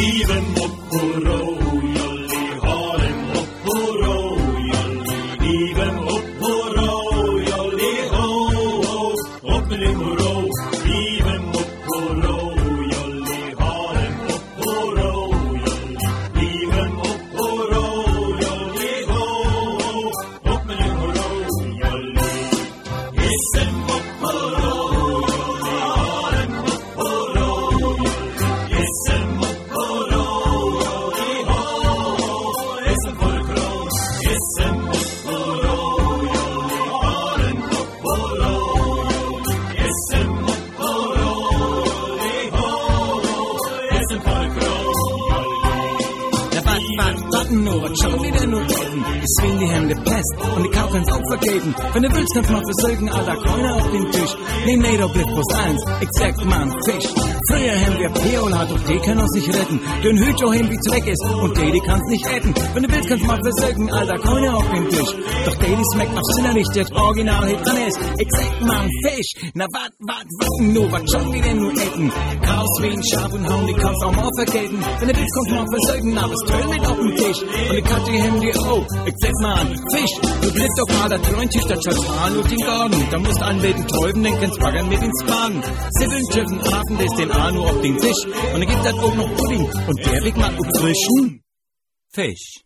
lieben Opporo, jolli, haren Opporo, jolli, lieben Opporo, jolli, ho, ho, opplim ro, lieben Opporo, jolli, haren Opporo, jolli, lieben Opporo, jolli, ho, ho, opplim ro, jolli, isen Opporo, jolli, haren Opporo, jolli, isen Opporo, jolli, ho, ho, isen for kron, isen Opporo, jolli, haren Opporo, jolli, isen Opporo, jolli, ho, ho, isen for kron, jolli. Ja, warten nur, was schauen die denn nur drin? Ich swing die Hände fest und die Kau kann's auch vergeben. Wenn du willst, kannst mal versorgen, alter Keule auf den Tisch. Nee, doch blieb bloß eins, ich sag mal ein Fisch. Früher haben wir Peola, doch die kann uns nicht retten. Den Hüt auch hin, wie's weg ist, und die kann's nicht retten. Wenn du willst, kannst mal versorgen, alter Keule auf den Tisch. Doch die schmeckt noch Sinner nicht, der Original hier dran ist. Ich sag mal ein Fisch. Na, warten nur, was schauen die denn nur essen? Chaos wie ein Schaf und hauen, die kannst auch mal vergelten. Wenn du willst, kannst mal versorgen, aber es tönt nicht auf den Tisch. Und ich hatte die Hände, oh, ich sag mal ein Fisch. Du blickst doch mal da Träumtisch, da schaut's an und den Garten. Da musst du anbeten, Täuben, den kannst baggern mit ins Baden. Sibbeln, Schiffen, Hafen, das den A nur auf den Tisch. Und dann gibt das auch noch Pudding. Und der Weg mal frischen Fisch.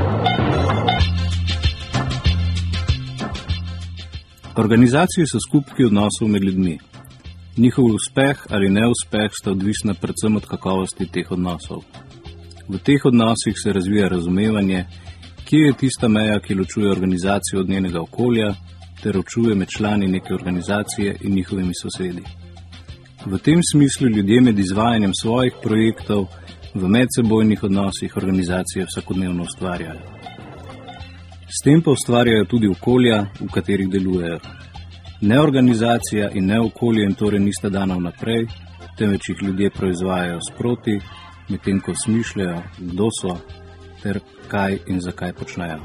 Organizacije so skupki odnosov med ljudmi. Njihov uspeh ali neuspeh sta odvisna predvsem od kakovosti teh odnosov. V teh odnosih se razvija razumevanje, kje je tista meja, ki ločuje organizacijo od njenega okolja, ter ločuje med člani neke organizacije in njihovimi sosedi. V tem smislu ljudje med izvajanjem svojih projektov v medsebojnih odnosih organizacije vsakodnevno ustvarjajo. S tem pa ustvarjajo tudi okolja, v katerih delujejo. Ne organizacija in ne okolje in torej nista dana vnaprej, temveč jih ljudje proizvajajo sproti, medtem ko smišljajo, kdo so, ter kaj in zakaj počnejo.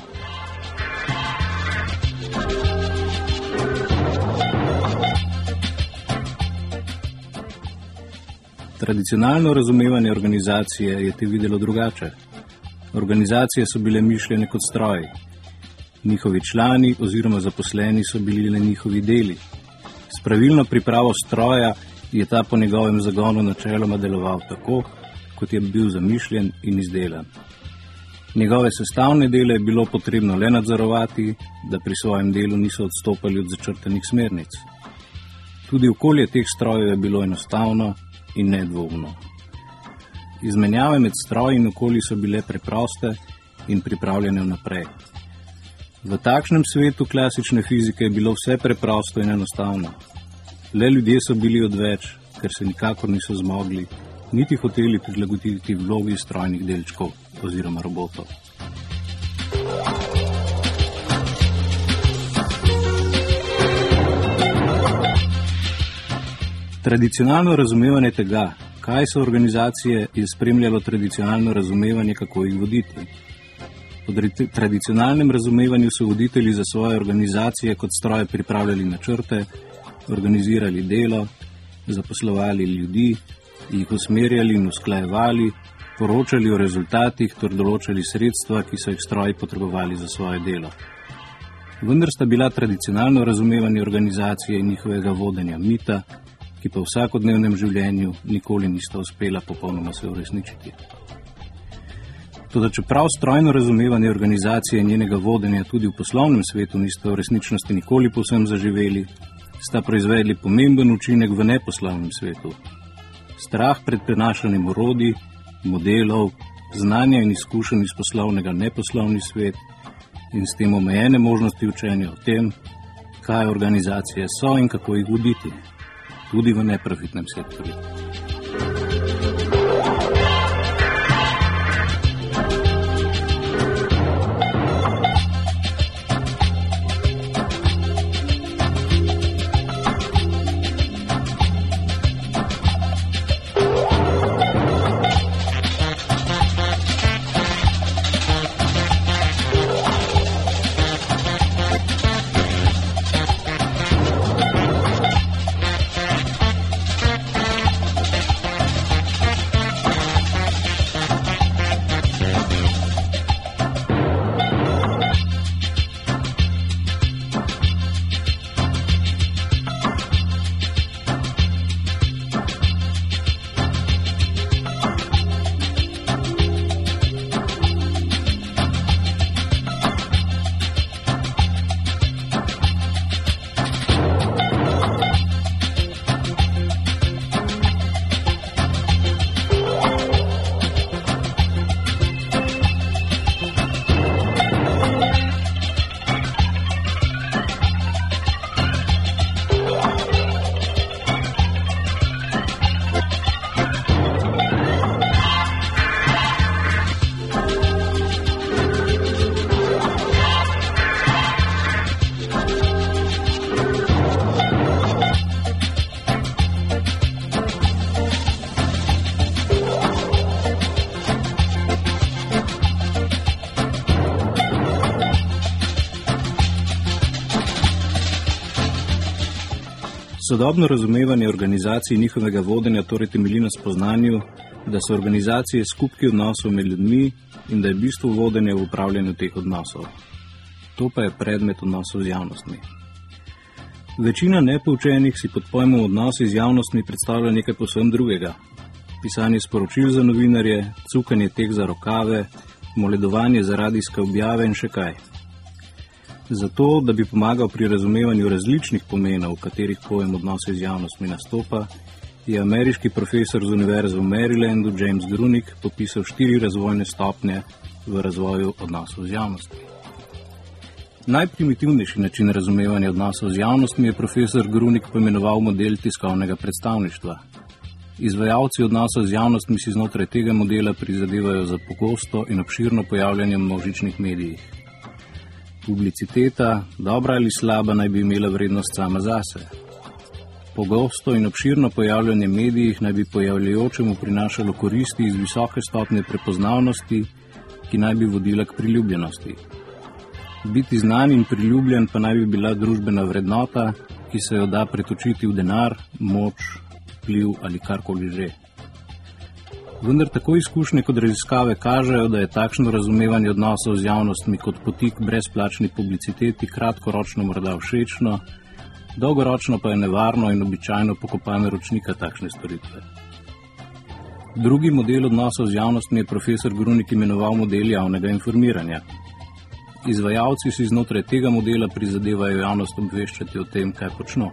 Tradicionalno razumevanje organizacije je te videlo drugače. Organizacije so bile mišljene kot stroji. Njihovi člani oziroma zaposleni so bili le njihovi deli. S pravilno pripravo stroja je ta po njegovem zagonu načeloma deloval tako, kot je bil zamišljen in izdelan. Njegove sestavne dele je bilo potrebno le nadzorovati, da pri svojem delu niso odstopali od začrtanih smernic. Tudi okolje teh strojev je bilo enostavno in nedvoumno. Izmenjave med stroji in okolji so bile preproste in pripravljene vnaprej. V takšnem svetu klasične fizike je bilo vse preprosto in enostavno. Le ljudje so bili odveč, ker se nikakor niso zmogli, niti hoteli prilagoditi vlogi strojnih delčkov oziroma robotov. Tradicionalno razumevanje tega, kaj so organizacije, je spremljalo tradicionalno razumevanje, kako jih voditi. Po tradicionalnem razumevanju so voditelji za svoje organizacije kot stroje pripravljali načrte, organizirali delo, zaposlovali ljudi, jih usmerjali in usklajevali, poročali o rezultatih ter določali sredstva, ki so jih stroji potrebovali za svoje delo. Vendar sta bila tradicionalno razumevanje organizacije in njihovega vodenja mita, ki pa v vsakodnevnem življenju nikoli nista uspela popolnoma se uresničiti. Toda čeprav strojno razumevanje organizacije in njenega vodenja tudi v poslovnem svetu nista v resničnosti nikoli povsem zaživeli, sta proizvedli pomemben učinek v neposlovnem svetu. Strah pred prenašanjem orodij, modelov, znanja in izkušenj iz poslovnega neposlovni svet in s tem omejene možnosti učenja o tem, kaj organizacije so in kako jih voditi, tudi v neprofitnem sektorju. Sodobno razumevanje organizacij in njihovega vodenja torej temelji na spoznanju, da so organizacije skupki odnosov med ljudmi in da je bistvo vodenja v upravljanju teh odnosov. To pa je predmet odnosov z javnostmi. Večina nepoučenih si pod pojmom odnosi z javnostmi predstavlja nekaj povsem drugega. Pisanje sporočil za novinarje, cukanje teh za rokave, moledovanje za radijske objave in še kaj. Zato, da bi pomagal pri razumevanju različnih pomenov, v katerih pojem odnose z javnostmi nastopa, je ameriški profesor z Univerze v Marylandu James Grunig popisal 4 razvojne stopnje v razvoju odnosov z javnostmi. Najprimitivnejši način razumevanja odnosov z javnostmi je profesor Grunig poimenoval model tiskovnega predstavništva. Izvajalci odnosov z javnostmi si znotraj tega modela prizadevajo za pogosto in obširno pojavljanje v množičnih medijih. Publiciteta, dobra ali slaba, naj bi imela vrednost sama zase. Pogosto in obširno pojavljanje v medijih naj bi pojavljajočemu prinašalo koristi iz visoke stopnje prepoznavnosti, ki naj bi vodila k priljubljenosti. Biti znan in priljubljen pa naj bi bila družbena vrednota, ki se jo da pretočiti v denar, moč, vpliv ali karkoli že. Vendar tako izkušnje kot raziskave kažejo, da je takšno razumevanje odnosov z javnostmi kot poti k brezplačni publiciteti kratkoročno morda všečno, dolgoročno pa je nevarno in običajno pokopane ročnika takšne storitve. Drugi model odnosov z javnostmi je profesor Grunig imenoval model javnega informiranja. Izvajalci si znotraj tega modela prizadevajo javnost obveščati o tem, kaj počno.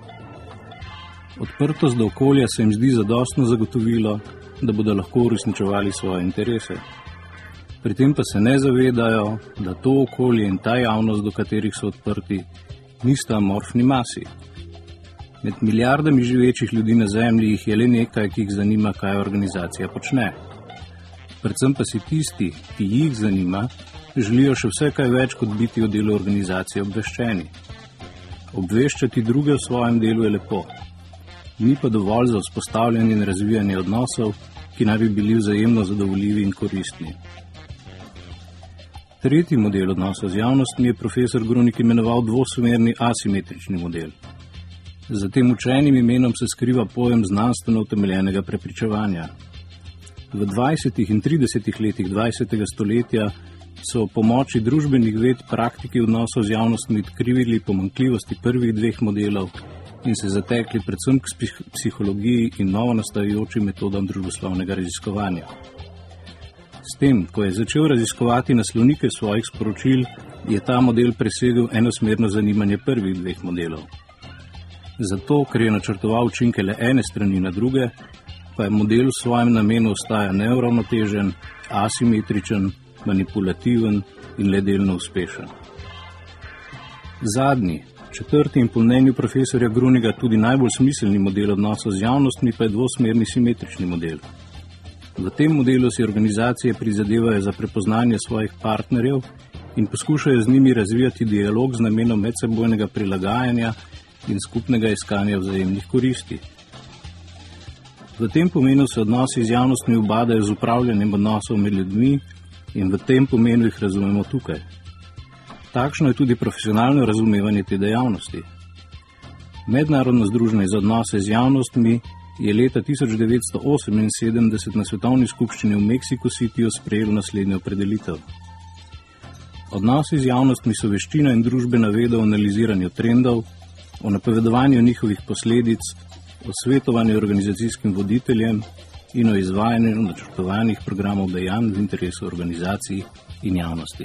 Odprtost do okolja se jim zdi zadostno zagotovilo, da bodo lahko uresničevali svoje interese. Pri tem pa se ne zavedajo, da to okolje in ta javnost, do katerih so odprti, nista amorfni masi. Med milijardami živečih ljudi na Zemlji jih je le nekaj, ki jih zanima, kaj organizacija počne. Predvsem pa si tisti, ki jih zanima, želijo še vse kaj več kot biti o delu organizacije obveščeni. Obveščati druge o svojem delu je lepo. Ni pa dovolj za vzpostavljanje in razvijanje odnosov, ki naj bi bili vzajemno zadovoljivi in koristni. Tretji model odnosov z javnostmi je profesor Grunig imenoval dvosmerni asimetrični model. Za tem učenim imenom se skriva pojem znanstveno utemeljenega prepričevanja. V 20. in 30. letih 20. stoletja so pomoči družbenih ved praktiki odnosov z javnostmi odkrivili pomanjkljivosti prvih 2 modelov in se zatekli predvsem k psihologiji in novo nastajajočim metodam družboslovnega raziskovanja. S tem, ko je začel raziskovati naslovnike svojih sporočil, je ta model presegel enosmerno zanimanje prvih 2 modelov. Zato, ker je načrtoval učinke le ene strani na druge, pa je model v svojem namenu ostaja neuravnotežen, asimetričen, manipulativen in le delno uspešen. Zadnji, 4. in po mnenju profesorja Gruniga tudi najbolj smiselni model odnosov z javnostmi pa je dvosmerni simetrični model. V tem modelu si organizacije prizadevajo za prepoznanje svojih partnerjev in poskušajo z njimi razvijati dialog z namenom medsebojnega prilagajanja in skupnega iskanja vzajemnih koristi. V tem pomenu se odnosi z javnostmi ubadajo z upravljanjem odnosov med ljudmi in v tem pomenu jih razumemo tukaj. Takšno je tudi profesionalno razumevanje te dejavnosti. Mednarodno združenje za odnose z javnostmi je leta 1978 na svetovni skupščini v Mexico Cityju sprejelo naslednjo opredelitev. Odnosi z javnostmi so veščina in družbena veda o analiziranju trendov, o napovedovanju njihovih posledic, o svetovanju organizacijskim voditeljem in o izvajanju načrtovanih programov dejanj v interesu organizacij in javnosti.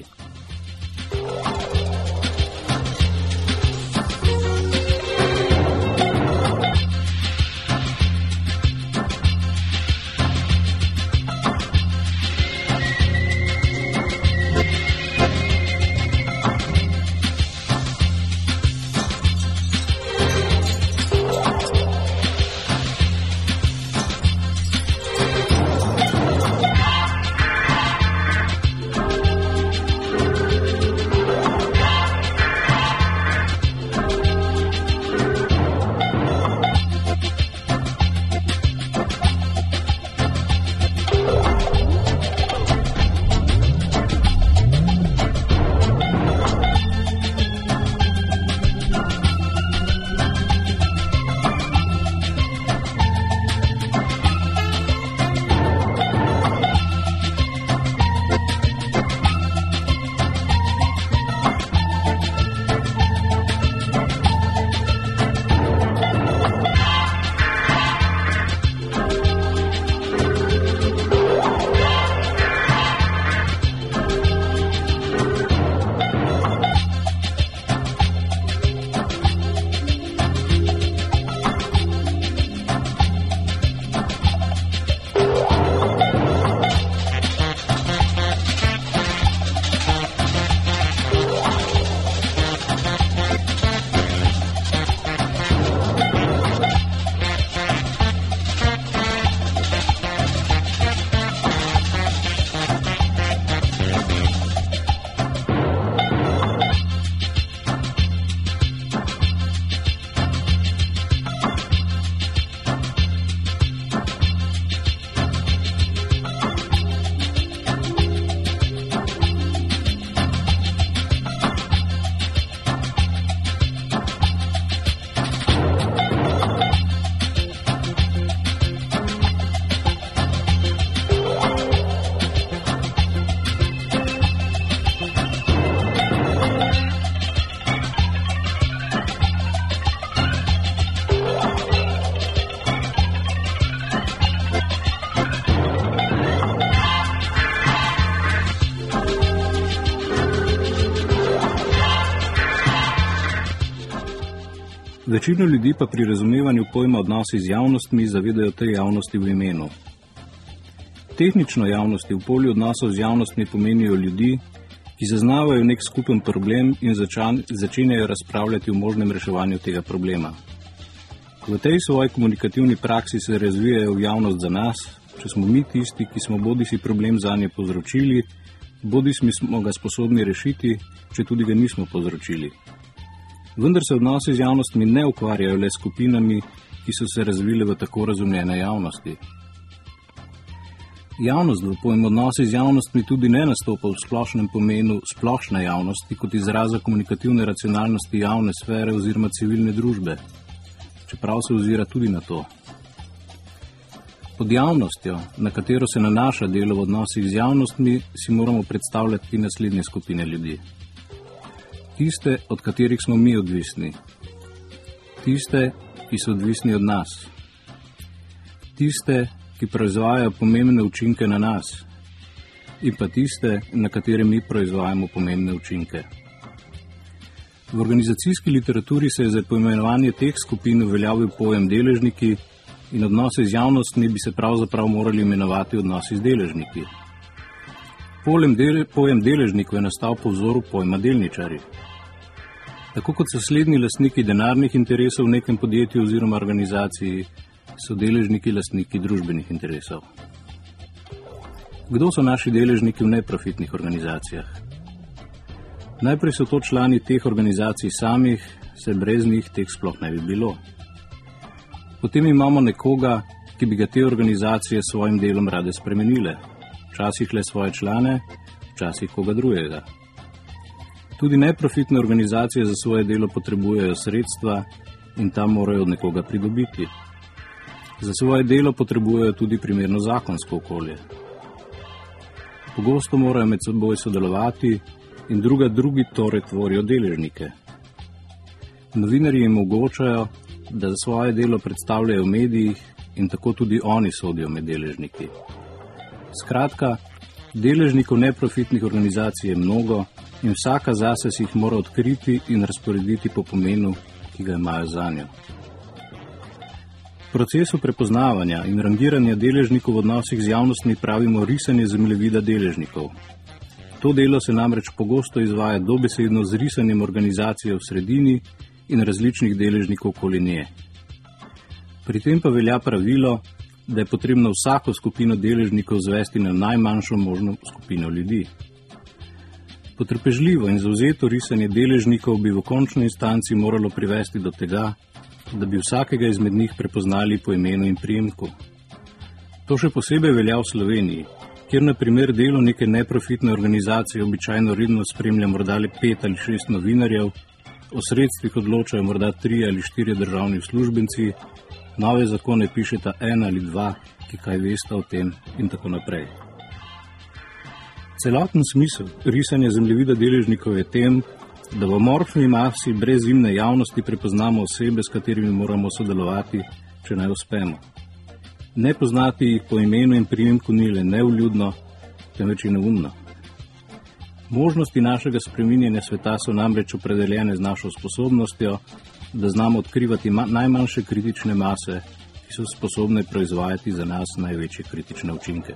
Večina ljudi pa pri razumevanju pojma odnosi z javnostmi zavedajo tej javnosti v imenu. Tehnično javnosti v polju odnosov z javnostmi pomenijo ljudi, ki zaznavajo nek skupen problem in začenjajo razpravljati o možnem reševanju tega problema. V tej svoji komunikativni praksi se razvijajo v javnost za nas, če smo mi tisti, ki smo bodisi problem zanje povzročili, bodisi smo ga sposobni rešiti, če tudi ga nismo povzročili. Vendar se odnosi z javnostmi ne ukvarjajo le skupinami, ki so se razvile v tako razumljene javnosti. Javnost v pojmu odnosi z javnostmi tudi ne nastopa v splošnem pomenu splošne javnosti kot izraza komunikativne racionalnosti javne sfere oziroma civilne družbe, čeprav se ozira tudi na to. Pod javnostjo, na katero se nanaša delo v odnosih z javnostmi, si moramo predstavljati naslednje skupine ljudi. Tiste, od katerih smo mi odvisni. Tiste, ki so odvisni od nas. Tiste, ki proizvajajo pomembne učinke na nas. In pa tiste, na katere mi proizvajamo pomembne učinke. V organizacijski literaturi se je za poimenovanje teh skupin uveljavil pojem deležniki in odnose z javnostmi bi se pravzaprav morali imenovati odnosi z deležniki. Pojem deležnikov je nastal po vzoru pojma delničarji. Tako kot so slednji lastniki denarnih interesov v nekem podjetju oziroma organizaciji, so deležniki lastniki družbenih interesov. Kdo so naši deležniki v neprofitnih organizacijah? Najprej so to člani teh organizacij samih, se brez njih teh sploh ne bi bilo. Potem imamo nekoga, ki bi ga te organizacije s svojim delom rade spremenile. Včasih le svoje člane, včasih koga drugega. Tudi neprofitne organizacije za svoje delo potrebujejo sredstva in tam morajo od nekoga pridobiti. Za svoje delo potrebujejo tudi primerno zakonsko okolje. Pogosto morajo med seboj sodelovati in drugi torej tvorijo deležnike. Novinarji jim omogočajo, da za svoje delo predstavljajo v medijih in tako tudi oni sodijo med deležniki. Skratka, deležnikov neprofitnih organizacij je mnogo in vsaka zase si jih mora odkriti in razporediti po pomenu, ki ga imajo zanjo. V procesu prepoznavanja in rangiranja deležnikov v odnosih z javnostmi pravimo risanje zemljevida deležnikov. To delo se namreč pogosto izvaja dobesedno z risanjem organizacije v sredini in različnih deležnikov okoli nje. Pri tem pa velja pravilo, da je potrebno vsako skupino deležnikov zvesti na najmanjšo možno skupino ljudi. Potrpežljivo in zavzeto risanje deležnikov bi v končni instanci moralo privesti do tega, da bi vsakega izmed njih prepoznali po imenu in priimku. To še posebej velja v Sloveniji, kjer na primer delo neke neprofitne organizacije običajno redno spremlja morda le 5 ali 6 novinarjev, o sredstvih odločajo morda 3 ali 4 državni uslužbenci, nove zakone pišeta 1 ali 2, ki kaj vesta o tem in tako naprej. Celoten smisel risanja zemljevida deležnikov je tem, da v amorfni masi brezimne javnosti prepoznamo osebe, s katerimi moramo sodelovati, če naj uspemo. Ne poznati jih po imenu in priimku ni le nevljudno, temveč i neumno. Možnosti našega spreminjanja sveta so namreč opredeljene z našo sposobnostjo, da znamo odkrivati najmanjše kritične mase, ki so sposobne proizvajati za nas največje kritične učinke.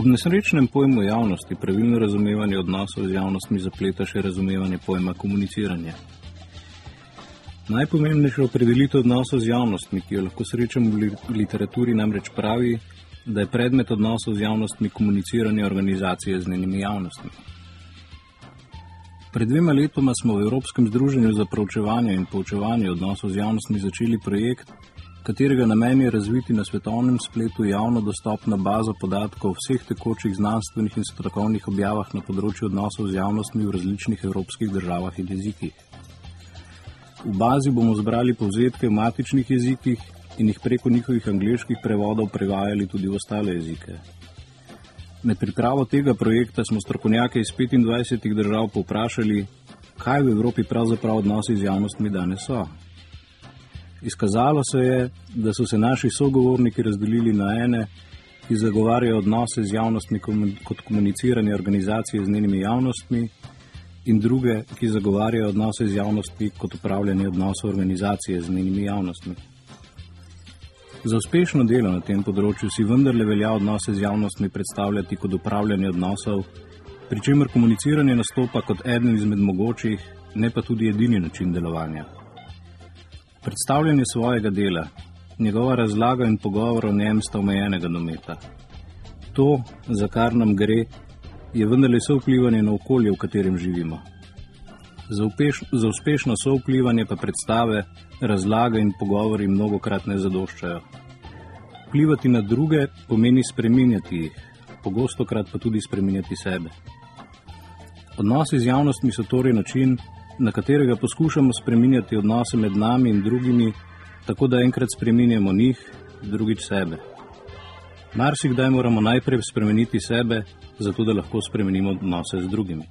Ob nesrečnem pojmu javnosti pravilno razumevanje odnosov z javnostmi zapleta še razumevanje pojma komuniciranja. Najpomembnejša opredelitev odnosov z javnostmi, ki jo lahko srečamo v literaturi, namreč pravi, da je predmet odnosov z javnostmi komuniciranje organizacije z njenimi javnostmi. Pred 2 letoma smo v Evropskem združenju za proučevanje in poučevanje odnosov z javnostmi začeli projekt, katerega namen je razviti na svetovnem spletu javno dostopno bazo podatkov o vseh tekočih znanstvenih in strokovnih objavah na področju odnosov z javnostmi v različnih evropskih državah in jezikih. V bazi bomo zbrali povzetke v matičnih jezikih in jih preko njihovih angleških prevodov prevajali tudi v ostale jezike. Med pripravo tega projekta smo strokovnjake iz 25 držav povprašali, kaj v Evropi pravzaprav odnosi z javnostmi danes so. Izkazalo se je, da so se naši sogovorniki razdelili na ene, ki zagovarjajo odnose z javnostmi kot komuniciranje organizacije z njenimi javnostmi, in druge, ki zagovarjajo odnose z javnostmi kot upravljanje odnosov organizacije z njenimi javnostmi. Za uspešno delo na tem področju si vendarle velja odnose z javnostmi predstavljati kot upravljanje odnosov, pri čemer komuniciranje nastopa kot eden izmed mogočih, ne pa tudi edini način delovanja. Predstavljanje svojega dela, njegova razlaga in pogovor o njem sta omejenega dometa. To, za kar nam gre, je vendarle sovplivanje na okolje, v katerem živimo. Za uspešno sovplivanje pa predstave, razlage in pogovori mnogokrat ne zadoščajo. Vplivati na druge pomeni spreminjati jih, pogostokrat pa tudi spreminjati sebe. Odnosi z javnostmi so torej način, na katerega poskušamo spreminjati odnose med nami in drugimi, tako da enkrat spreminjamo njih, drugič sebe. Marsikdaj moramo najprej spremeniti sebe, zato da lahko spremenimo odnose z drugimi.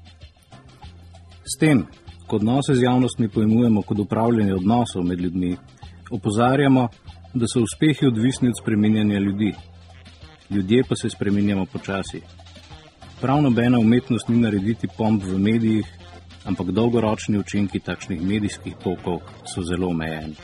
S tem, ko odnose z javnostmi pojmujemo kot upravljanje odnosov med ljudmi, opozarjamo, da so uspehi odvisni od spreminjanja ljudi. Ljudje pa se spreminjamo počasi. Prav nobena umetnost ni narediti pomp v medijih, ampak dolgoročni učinki takšnih medijskih tokov so zelo omejeni.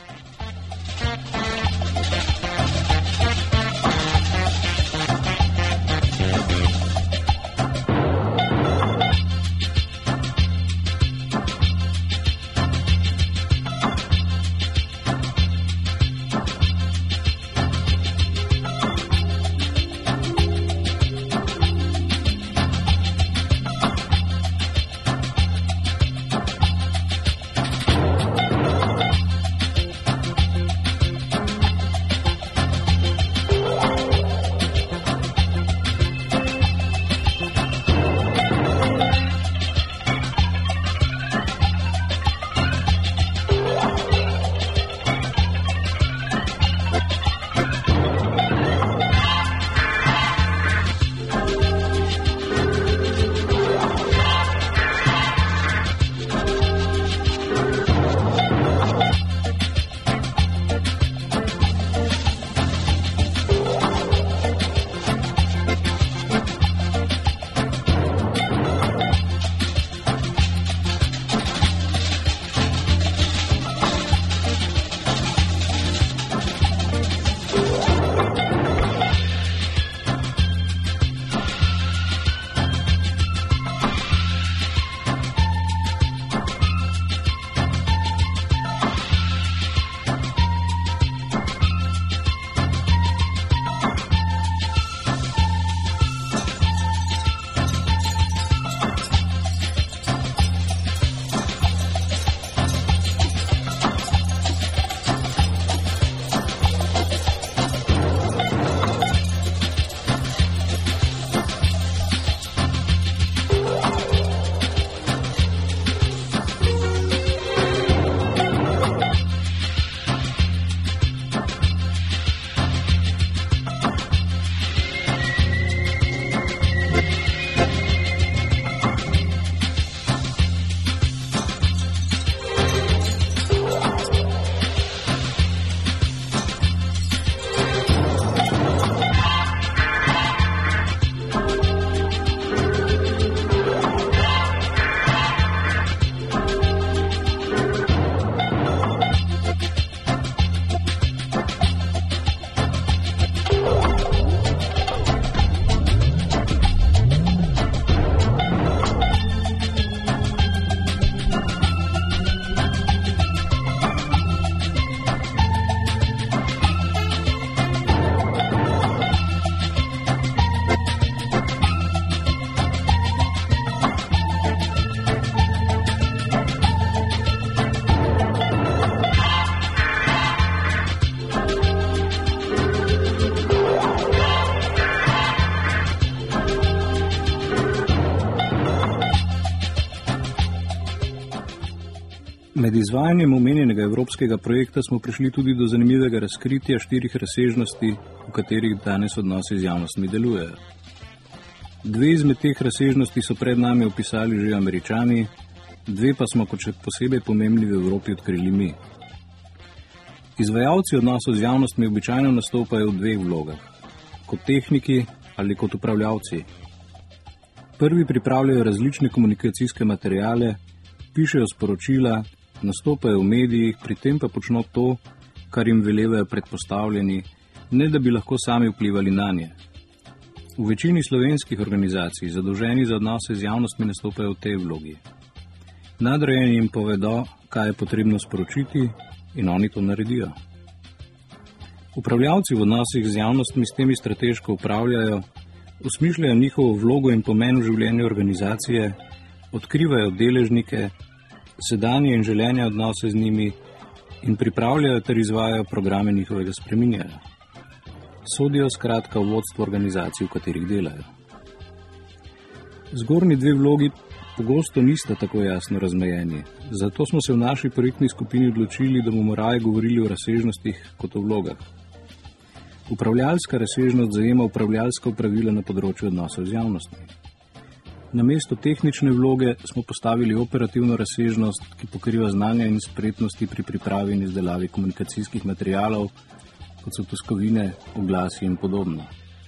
Med izvajanjem omenjenega evropskega projekta smo prišli tudi do zanimivega razkritja 4 razsežnosti, v katerih danes odnosi z javnostmi delujejo. 2 izmed teh razsežnosti so pred nami opisali že Američani, 2 pa smo kot še posebej pomembni v Evropi odkrili mi. Izvajalci odnosov z javnostmi običajno nastopajo v 2 vlogah, kot tehniki ali kot upravljavci. Prvi pripravljajo različne komunikacijske materiale, pišejo sporočila, nastopajo v medijih, pri tem pa počno to, kar jim velevajo predpostavljeni, ne da bi lahko sami vplivali nanje. V večini slovenskih organizacij, zadolženi za odnose z javnostmi, nastopajo v tej vlogi. Nadrejeni jim povedo, kaj je potrebno sporočiti, in oni to naredijo. Upravljavci v odnosih z javnostmi s temi strateško upravljajo, osmišljajo njihovo vlogo in pomen v življenju organizacije, odkrivajo deležnike, sedanje in želene odnose z njimi in pripravljajo ter izvajajo programe njihovega spreminjanja. Sodijo skratka v vodstvo organizacij, v katerih delajo. Zgornji 2 vlogi pogosto nista tako jasno razmejeni, zato smo se v naši projektni skupini odločili, da bomo raje govorili o razsežnostih kot o vlogah. Upravljalska razsežnost zajema upravljalska pravila na področju odnosov z javnostmi. Namesto tehnične vloge smo postavili operativno razsežnost, ki pokriva znanja in spretnosti pri pripravi in izdelavi komunikacijskih materialov, kot so tiskovine, oglasi in podobno.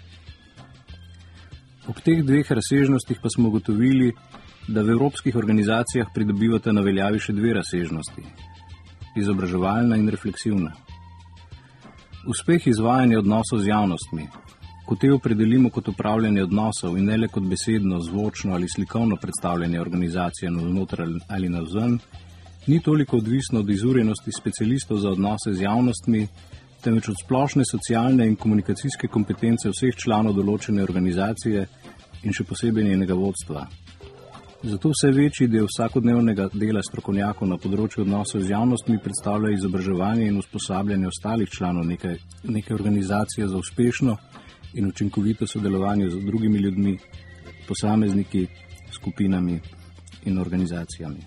Ob teh 2 razsežnostih pa smo ugotovili, da v evropskih organizacijah pridobivata na veljavi še 2 razsežnosti, izobraževalna in refleksivna. Uspeh izvajanja odnosov z javnostmi, ko te opredelimo kot upravljanje odnosov in ne le kot besedno, zvočno ali slikovno predstavljanje organizacije navznoter ali navzven, ni toliko odvisno od izurjenosti specialistov za odnose z javnostmi, temveč od splošne socialne in komunikacijske kompetence vseh članov določene organizacije in še posebej njenega vodstva. Zato vse večji del vsakodnevnega dela strokovnjakov na področju odnosov z javnostmi predstavlja izobraževanje in usposabljanje ostalih članov neke organizacije za uspešno in učinkovito sodelovanje z drugimi ljudmi, posamezniki, skupinami in organizacijami.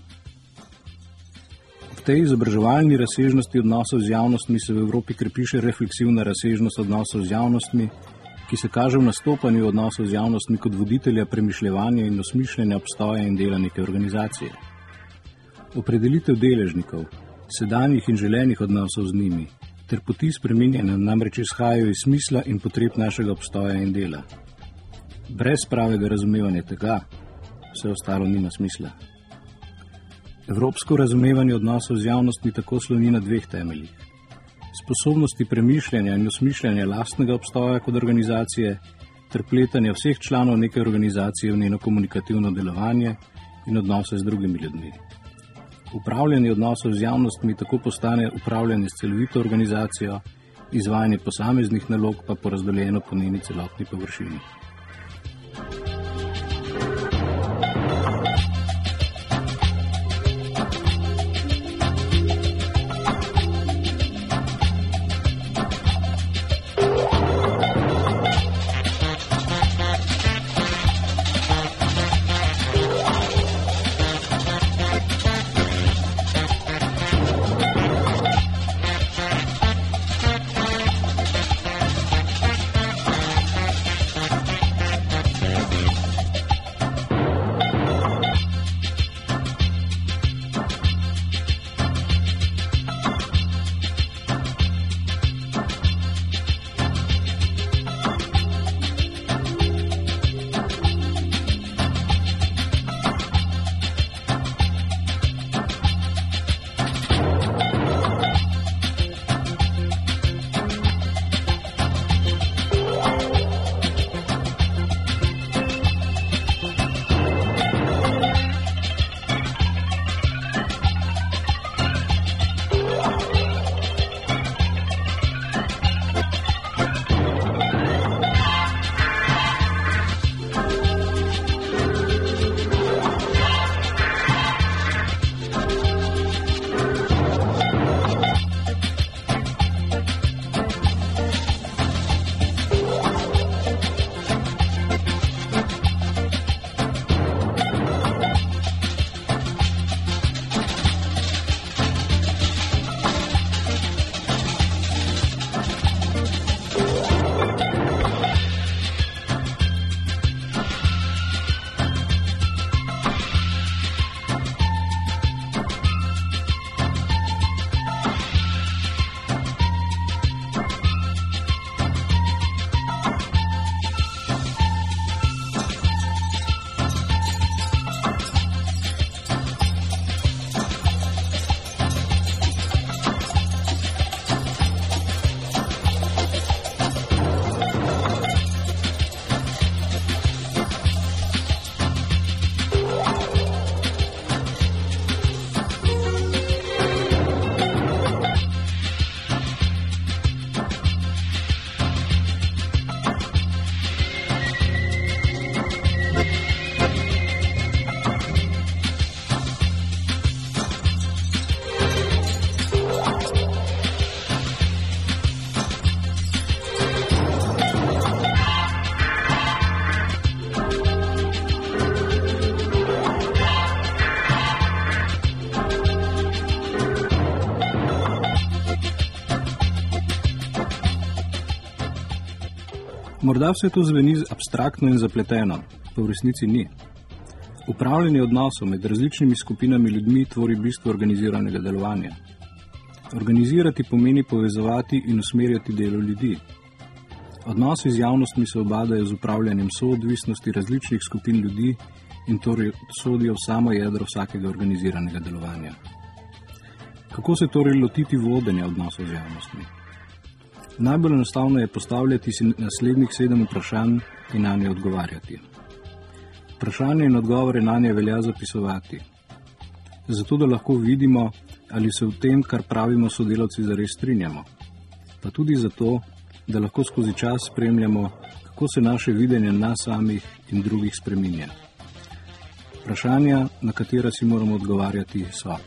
V tej izobraževalni razsežnosti odnosov z javnostmi se v Evropi krepi še refleksivna razsežnost odnosov z javnostmi, ki se kaže v nastopanju odnosov z javnostmi kot voditelja premišljevanja in osmišljanja obstoja in dela neke organizacije. Opredelitev deležnikov, sedanjih in želenih odnosov z njimi, ter poti spreminjanja namreč izhajajo iz smisla in potreb našega obstoja in dela. Brez pravega razumevanja tega, vse ostalo nima smisla. Evropsko razumevanje odnosov z javnostmi tako sloni na 2 temeljih. Sposobnosti premišljanja in osmišljanja lastnega obstoja kot organizacije ter pletanja vseh članov neke organizacije v njeno komunikativno delovanje in odnose z drugimi ljudmi. Upravljanje odnosov z javnostmi tako postane upravljanje s celovito organizacijo, izvajanje posameznih nalog pa porazdeljeno po njeni celotni površini. Morda vse to zveni abstraktno in zapleteno, pa v resnici ni. Upravljanje odnosov med različnimi skupinami ljudmi tvori bistvo organiziranega delovanja. Organizirati pomeni povezovati in usmerjati delo ljudi. Odnosi z javnostmi se obadajo z upravljanjem soodvisnosti različnih skupin ljudi in torej sodijo v samo jedro vsakega organiziranega delovanja. Kako se torej lotiti vodenja odnosov z javnostmi? Najbolj enostavno je postavljati si naslednjih 7 vprašanj in na nje odgovarjati. Vprašanje in odgovore na nje velja zapisovati, zato da lahko vidimo, ali se v tem, kar pravimo sodelavci, zares strinjamo, pa tudi zato, da lahko skozi čas spremljamo, kako se naše videnje nas samih in drugih spreminja. Vprašanja, na katera si moramo odgovarjati, so: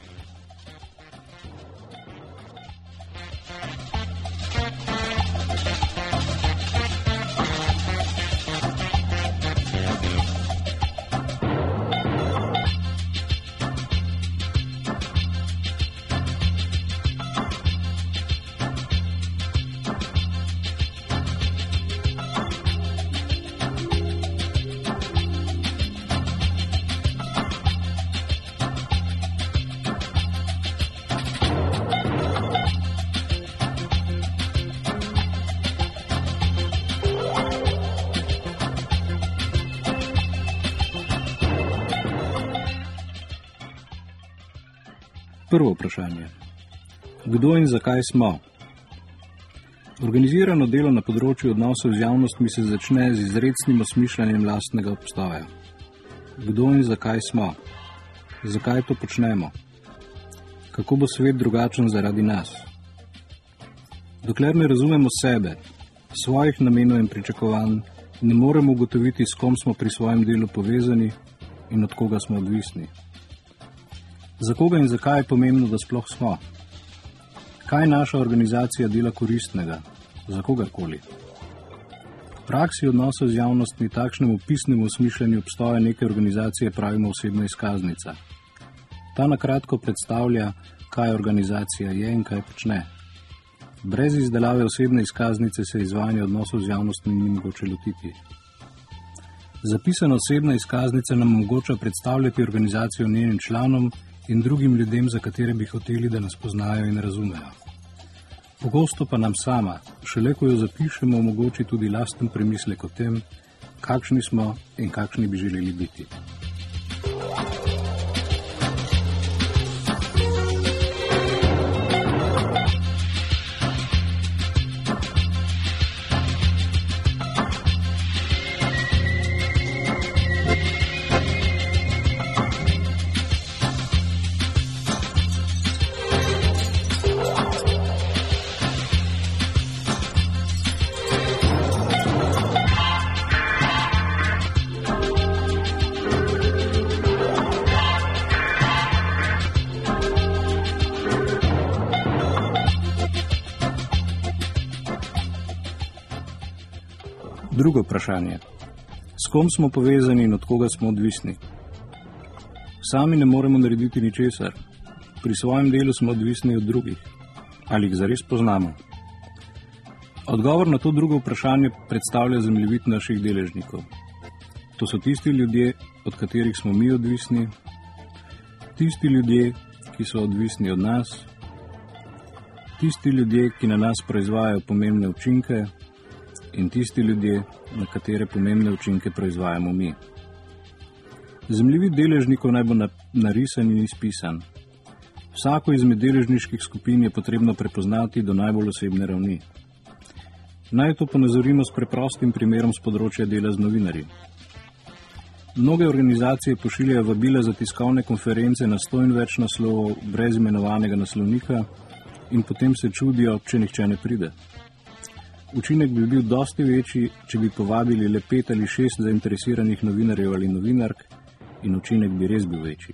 Prvo vprašanje. Kdo in zakaj smo? Organizirano delo na področju odnosov z javnostmi se začne z izrecnim osmišljanjem lastnega obstoja. Kdo in zakaj smo? Zakaj to počnemo? Kako bo svet drugačen zaradi nas? Dokler ne razumemo sebe, svojih namenov in pričakovanj, ne moremo ugotoviti, s kom smo pri svojem delu povezani in od koga smo odvisni. Za koga in zakaj je pomembno, da sploh smo? Kaj naša organizacija dela koristnega? Za kogarkoli? V praksi odnosov z javnostmi takšnemu pisnemu osmišljanju obstoja neke organizacije pravimo osebna izkaznica. Ta na kratko predstavlja, kaj organizacija je in kaj počne. Brez izdelave osebne izkaznice se izvajanje odnosov z javnostmi ni mogoče lotiti. Zapisana osebna izkaznica nam omogoča predstavljati organizacijo njenim članom in drugim ljudem, za katere bi hoteli, da nas poznajo in razumejo. Pogosto pa nam sama, šele ko jo zapišemo, omogoči tudi lasten premislek o tem, kakšni smo in kakšni bi želeli biti. Drugo vprašanje. S kom smo povezani in od koga smo odvisni? Sami ne moremo narediti ničesar. Pri svojem delu smo odvisni od drugih. Ali jih zares poznamo? Odgovor na to drugo vprašanje predstavlja zemljevid naših deležnikov. To so tisti ljudje, od katerih smo mi odvisni, tisti ljudje, ki so odvisni od nas, tisti ljudje, ki na nas proizvajajo pomembne učinke, in tisti ljudje, na katere pomembne učinke proizvajamo mi. Zemljevid deležnikov naj bo narisan in izpisan. Vsako izmed deležniških skupin je potrebno prepoznati do najbolj osebne ravni. Naj to ponazorimo s preprostim primerom z področja dela z novinarji. Mnoge organizacije pošiljajo vabila za tiskovne konference na 100 in več naslovov brez imenovanega naslovnika in potem se čudijo, če nihče ne pride. Učinek bi bil dosti večji, če bi povabili le 5 ali 6 zainteresiranih novinarjev ali novinark in učinek bi res bil večji.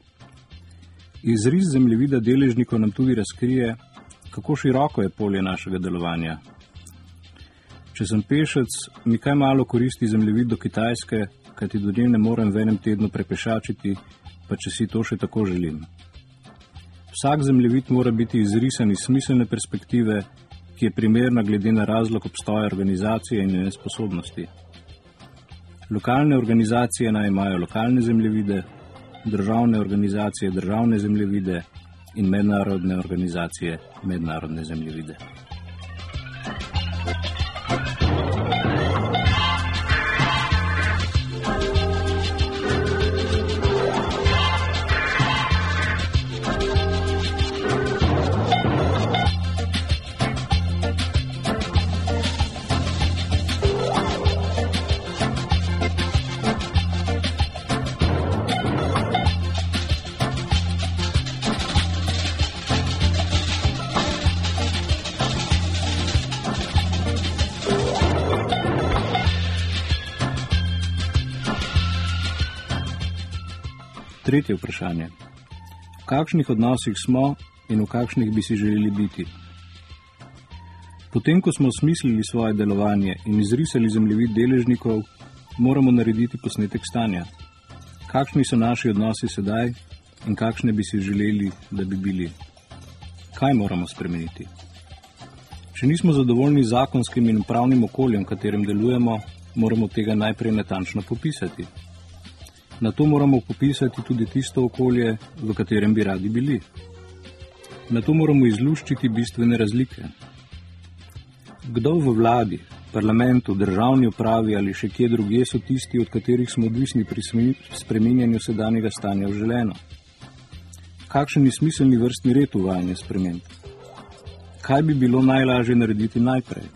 Izris zemljevida deležnikov nam tudi razkrije, kako široko je polje našega delovanja. Če sem pešec, mi kaj malo koristi zemljevid do Kitajske, kajti do nje ne morem v enem tednu prepešačiti, pa če si to še tako želim. Vsak zemljevid mora biti izrisan iz smiselne perspektive ki je primerna glede na razlog obstoja organizacije in njene sposobnosti. Lokalne organizacije naj imajo lokalne zemljevide, državne organizacije državne zemljevide in mednarodne organizacije mednarodne zemljevide. Tretje vprašanje. V kakšnih odnosih smo in v kakšnih bi si želeli biti? Potem, ko smo osmislili svoje delovanje in izrisali zemljevid deležnikov, moramo narediti posnetek stanja. Kakšni so naši odnosi sedaj in kakšne bi si želeli, da bi bili? Kaj moramo spremeniti? Če nismo zadovoljni z zakonskim in pravnim okoljem, v katerem delujemo, moramo tega najprej natančno popisati. Na to moramo popisati tudi tisto okolje, v katerem bi radi bili. Na to moramo izluščiti bistvene razlike. Kdo v vladi, parlamentu, državni upravi ali še kje drugje so tisti, od katerih smo odvisni pri spreminjanju sedanjega stanja v želeno? Kakšen je smiselni vrstni red uvajanja sprememb? Kaj bi bilo najlažje narediti najprej?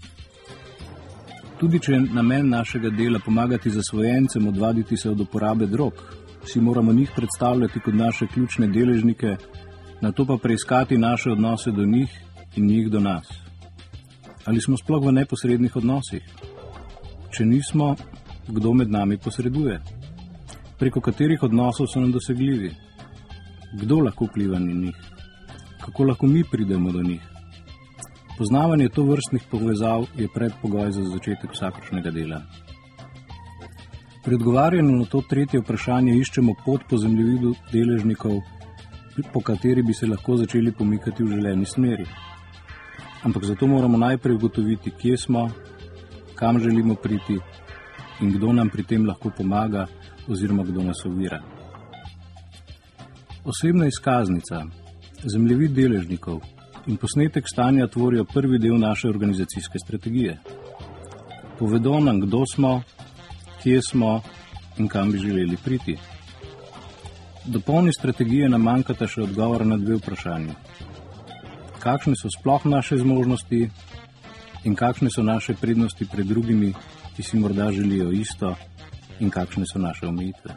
Tudi če je namen našega dela pomagati zasvojencem odvaditi se od uporabe drog, si moramo njih predstavljati kot naše ključne deležnike, na to pa preiskati naše odnose do njih in njih do nas. Ali smo sploh v neposrednih odnosih? Če nismo, kdo med nami posreduje? Preko katerih odnosov so nam dosegljivi? Kdo lahko vpliva na njih? Kako lahko mi pridemo do njih? Poznavanje tovrstnih povezav je predpogoj za začetek vsakršnega dela. Pri odgovarjanju na to tretje vprašanje iščemo pot po zemljevidu deležnikov, po kateri bi se lahko začeli pomikati v želeni smeri. Ampak zato moramo najprej ugotoviti, kje smo, kam želimo priti in kdo nam pri tem lahko pomaga oziroma kdo nas ovira. Osebna izkaznica, zemljevid deležnikov in posnetek stanja tvorijo prvi del naše organizacijske strategije. Povedo nam, kdo smo, kje smo in kam bi želeli priti. Do polne strategije nam manjkata še odgovor na dve vprašanje. Kakšne so sploh naše zmožnosti in kakšne so naše prednosti pred drugimi, ki si morda želijo isto, in kakšne so naše omejitve.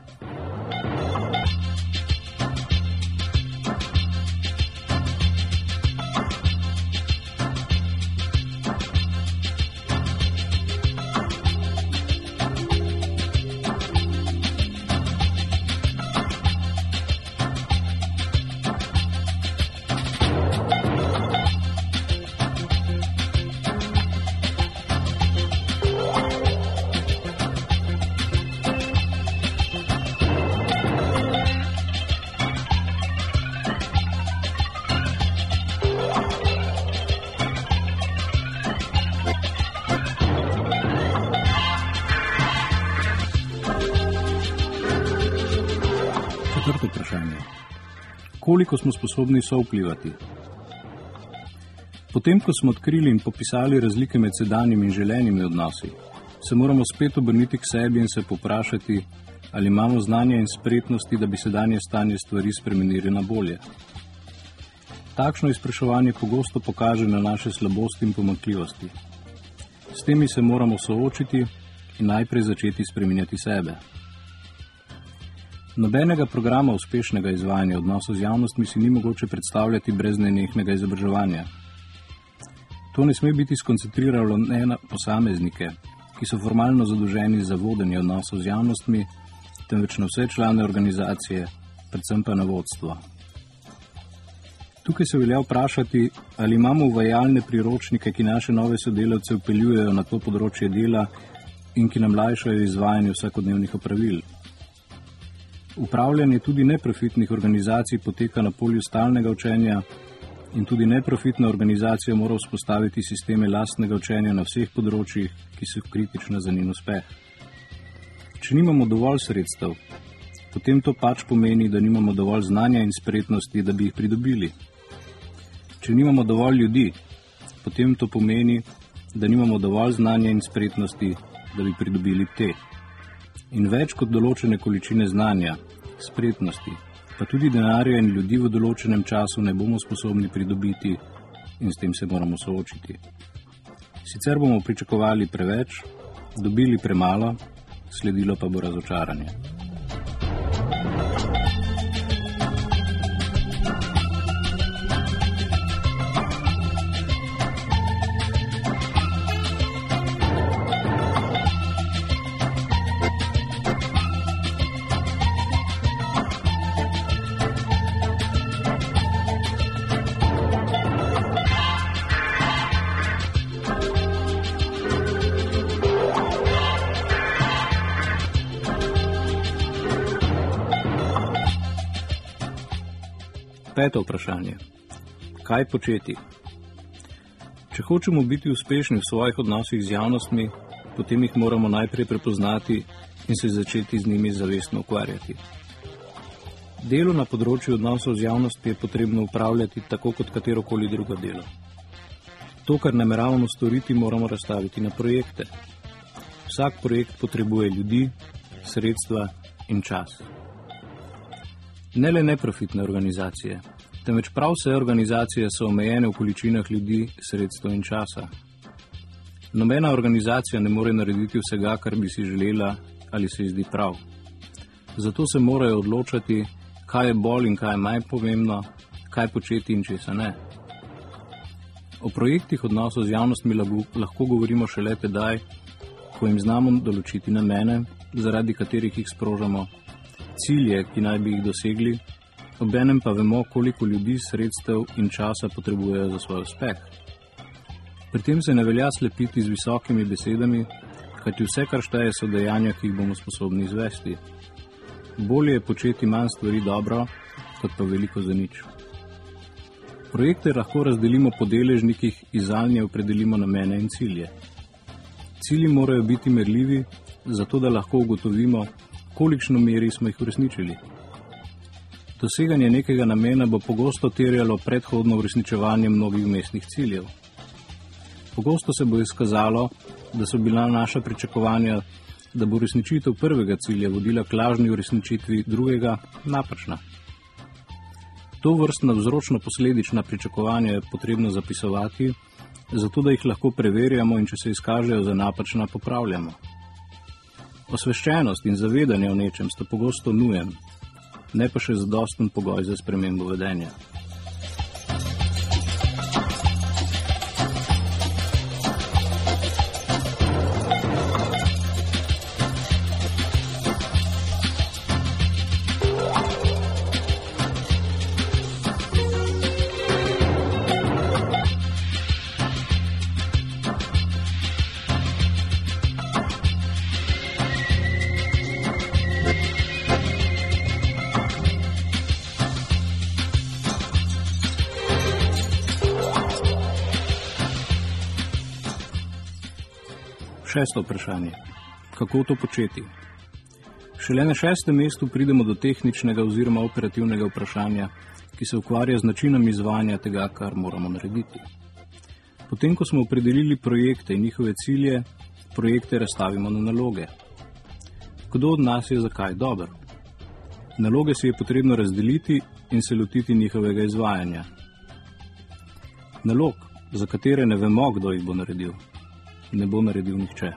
Četrto vprašanje. Koliko smo sposobni sovplivati? Potem, ko smo odkrili in popisali razlike med sedanjimi in želenimi odnosi, se moramo spet obrniti k sebi in se poprašati, ali imamo znanja in spretnosti, da bi sedanje stanje stvari spremenili na bolje. Takšno izpraševanje pogosto pokaže na naše slabosti in pomanjkljivosti. S temi se moramo soočiti in najprej začeti spreminjati sebe. Nobenega programa uspešnega izvajanja odnosov z javnostmi si ni mogoče predstavljati brez nenehnega izobraževanja. To ne sme biti skoncentrirano ne na posameznike, ki so formalno zadolženi za vodenje odnosov z javnostmi, temveč na vse člane organizacije, predvsem pa na vodstvo. Tukaj se velja vprašati, ali imamo uvajalne priročnike, ki naše nove sodelavce vpeljujejo na to področje dela in ki nam lajšajo izvajanje vsakodnevnih opravil. Upravljanje tudi neprofitnih organizacij poteka na polju stalnega učenja In tudi neprofitna organizacija mora vzpostaviti sisteme lastnega učenja na vseh področjih, ki so kritična za njen uspeh. Če nimamo dovolj sredstev, potem to pač pomeni, da nimamo dovolj znanja in spretnosti, da bi jih pridobili. Če nimamo dovolj ljudi, potem to pomeni, da nimamo dovolj znanja in spretnosti, da bi pridobili te. In več kot določene količine znanja, spretnosti, pa tudi denarja in ljudi v določenem času ne bomo sposobni pridobiti in s tem se moramo soočiti. Sicer bomo pričakovali preveč, dobili premalo, sledilo pa bo razočaranje. Peto vprašanje. Kaj početi? Če hočemo biti uspešni v svojih odnosih z javnostmi, potem jih moramo najprej prepoznati in se začeti z njimi zavestno ukvarjati. Delo na področju odnosov z javnostmi je potrebno upravljati tako kot katerokoli drugo delo. To, kar nameravamo storiti, moramo razstaviti na projekte. Vsak projekt potrebuje ljudi, sredstva in čas. Ne le neprofitne organizacije, temveč prav vse organizacije so omejene v količinah ljudi, sredstev in časa. Nobena organizacija ne more narediti vsega, kar bi si želela ali se ji zdi prav. Zato se morajo odločati, kaj je bolj in kaj je manj pomembno, kaj početi in česa ne. O projektih odnosov z javnostmi lahko govorimo šele tedaj, ko jim znamo določiti namene, zaradi katerih jih sprožamo, cilje, ki naj bi jih dosegli, obenem pa vemo, koliko ljudi, sredstev in časa potrebujejo za svoj uspeh. Pri tem se ne velja slepiti z visokimi besedami, kajti vse, kar šteje, so dejanja, ki jih bomo sposobni izvesti. Bolje je početi manj stvari dobro, kot pa veliko za nič. Projekte lahko razdelimo po deležnikih in zanje opredelimo namene in cilje. Cilji morajo biti merljivi, zato da lahko ugotovimo, kolikšno meri smo jih uresničili. Doseganje nekega namena bo pogosto terjalo predhodno uresničevanje mnogih vmesnih ciljev. Pogosto se bo izkazalo, da so bila naša pričakovanja, da bo uresničitev prvega cilja vodila k lažni uresničitvi drugega, napačna. To vrstna vzročno-posledična pričakovanja je potrebno zapisovati, zato da jih lahko preverjamo in če se izkažejo za napačna, popravljamo. Osveščenost in zavedanje o nečem sta pogosto nujen, ne pa še zadosten pogoj za spremembo vedenja. Šesto vprašanje. Kako to početi? Šele na 6. mestu pridemo do tehničnega oziroma operativnega vprašanja, ki se ukvarja z načinom izvajanja tega, kar moramo narediti. Potem, ko smo opredelili projekte in njihove cilje, projekte razstavimo na naloge. Kdo od nas je zakaj dober? Naloge si je potrebno razdeliti in se lotiti njihovega izvajanja. Nalog, za katere ne vemo, kdo jih bo naredil, ne bo naredil nihče.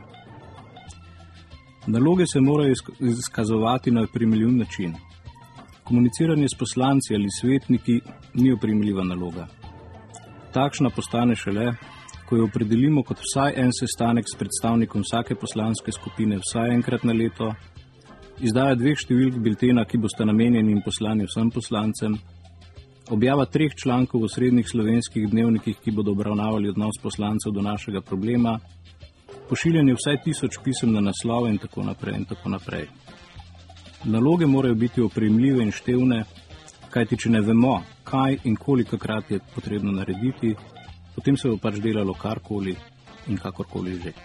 Naloge se morajo izkazovati na oprijemljiv način. Komuniciranje s poslanci ali svetniki ni oprijemljiva naloga. Takšna postane šele, ko jo opredelimo kot vsaj en sestanek s predstavnikom vsake poslanske skupine vsaj enkrat na leto, izdaja 2 številk biltena, ki bosta namenjeni in poslani vsem poslancem, objava 3 člankov v osrednjih slovenskih dnevnikih, ki bodo obravnavali odnos poslancev do našega problema, pošiljanje vsaj 1000 pisem na naslove in tako naprej in tako naprej. Naloge morajo biti oprijemljive in števne, Kajti, če ne vemo, kaj in kolikokrat je potrebno narediti, potem se bo pač delalo karkoli in kakorkoli že.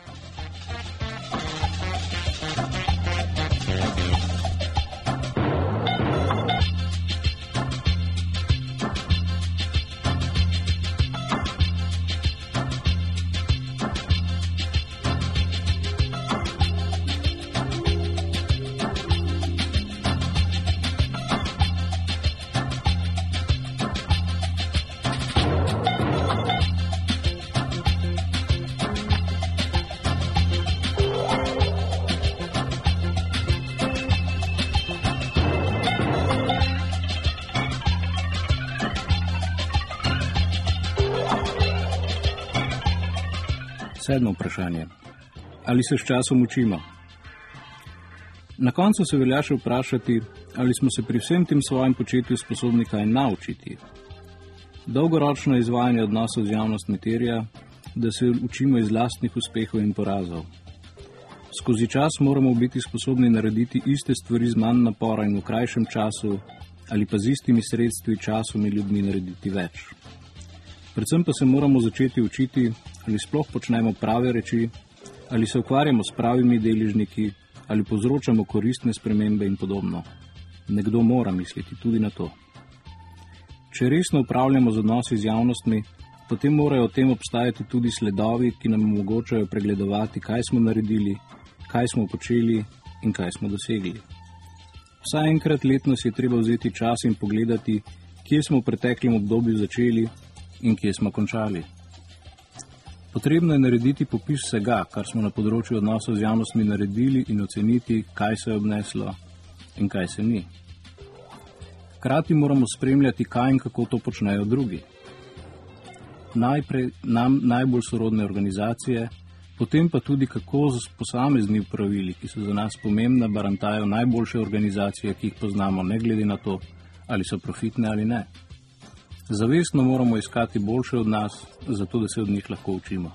Sedmo vprašanje. Ali se s časom učimo? Na koncu se velja še vprašati, ali smo se pri vsem tem svojem početju sposobni kaj naučiti. Dolgoročno izvajanje odnosov z javnostmi terja, da se učimo iz lastnih uspehov in porazov. Skozi čas moramo biti sposobni narediti iste stvari z manj napora in v krajšem času, ali pa z istimi sredstvi, časom in ljudmi narediti več. Predvsem pa se moramo začeti učiti, ali sploh počnemo prave reči, ali se ukvarjamo s pravimi deležniki, ali povzročamo koristne spremembe in podobno. Nekdo mora misliti tudi na to. Če resno upravljamo z odnosi z javnostmi, potem morajo o tem obstajati tudi sledovi, ki nam omogočajo pregledovati, kaj smo naredili, kaj smo počeli in kaj smo dosegli. Vsaj enkrat letno si je treba vzeti čas in pogledati, kje smo v preteklem obdobju začeli in kje smo končali. Potrebno je narediti popis vsega, kar smo na področju odnosov z javnostmi naredili in oceniti, kaj se je obneslo in kaj se ni. Hkrati moramo spremljati, kaj in kako to počnejo drugi. Najprej nam najbolj sorodne organizacije, potem pa tudi kako z posamezni pravili, ki so za nas pomembna, barantajo najboljše organizacije, ki jih poznamo, ne glede na to, ali so profitne ali ne. Zavestno moramo iskati boljše od nas, zato da se od njih lahko učimo.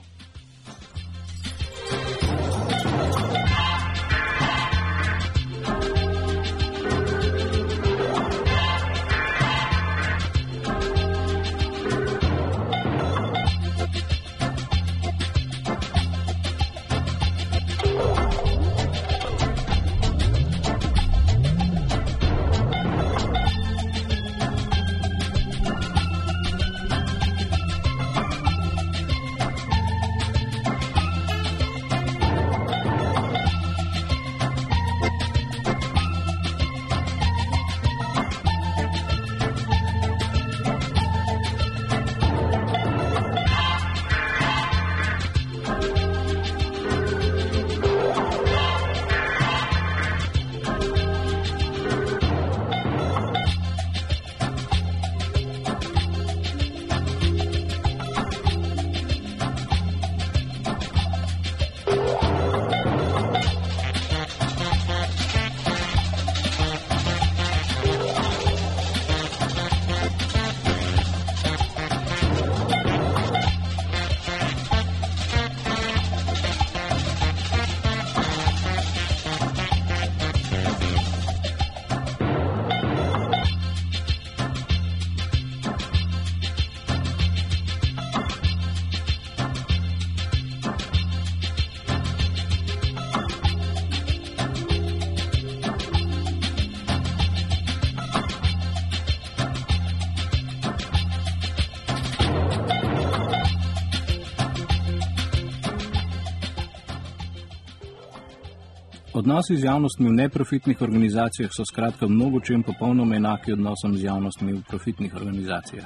Odnosi z javnostmi v neprofitnih organizacijah so skratka v mnogočem popolnoma enaki odnosom z javnostmi v profitnih organizacijah.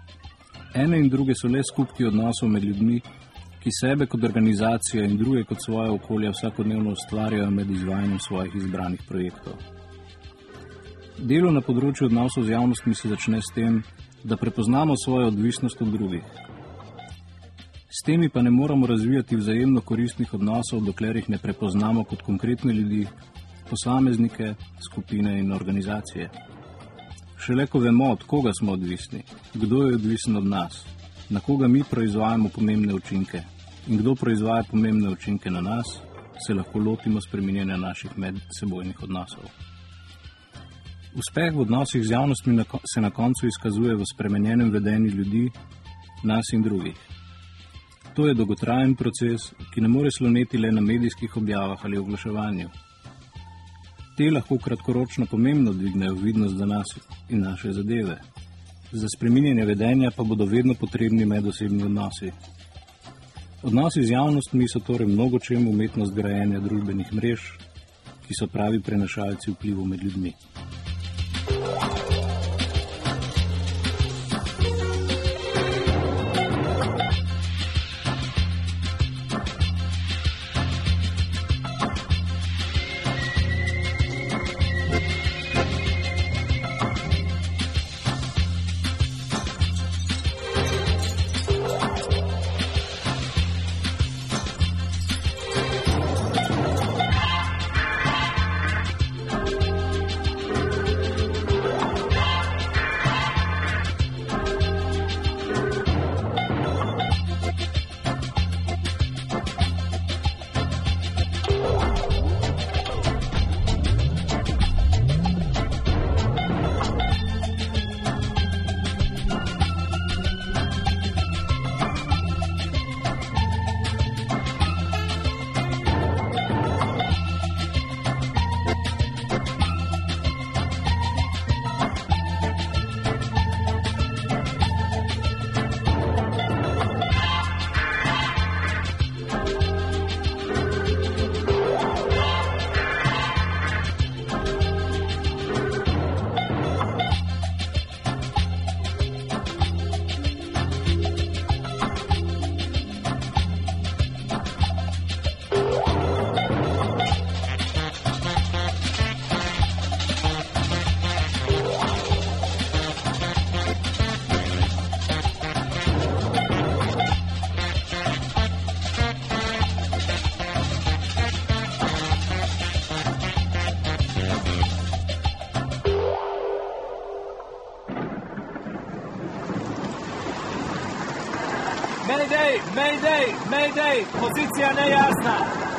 Ene in druge so le skupki odnosov med ljudmi, ki sebe kot organizacija in druge kot svoje okolje vsakodnevno ustvarjajo med izvajanjem svojih izbranih projektov. Delo na področju odnosov z javnostmi se začne s tem, da prepoznamo svojo odvisnost od drugih. S temi pa ne moramo razvijati vzajemno koristnih odnosov, dokler jih ne prepoznamo kot konkretne ljudi, posameznike, skupine in organizacije. Šele ko vemo, od koga smo odvisni, kdo je odvisen od nas, na koga mi proizvajamo pomembne učinke in kdo proizvaja pomembne učinke na nas, se lahko lotimo spreminjanja naših medsebojnih odnosov. Uspeh v odnosih z javnostmi se na koncu izkazuje v spremenjenem vedenju ljudi, nas in drugih. To je dolgotrajen proces, ki ne more sloneti le na medijskih objavah ali oglaševanju. Te lahko kratkoročno pomembno dvignejo vidnost za nas in naše zadeve. Za spreminjanje vedenja pa bodo vedno potrebni medosebni odnosi. Odnosi z javnostmi so torej mnogočem umetnost grajenja družbenih mrež, ki so pravi prenašalci vplivov med ljudmi. Mayday, pozicija nejasna.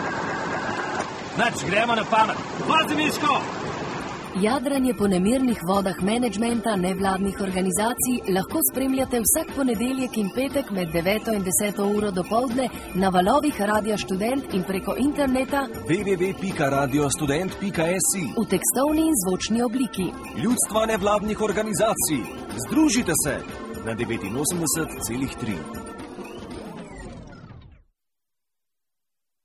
Znači, gremo na pamet. Pazi, Miško! Jadranje po nemirnih vodah menedžmenta nevladnih organizacij lahko spremljate vsak ponedeljek in petek med 9 in 10 uro dopoldne na valovih Radia Študent in preko interneta www.radiostudent.si v tekstovni in zvočni obliki. Ljudstva nevladnih organizacij, združite se na 89,3.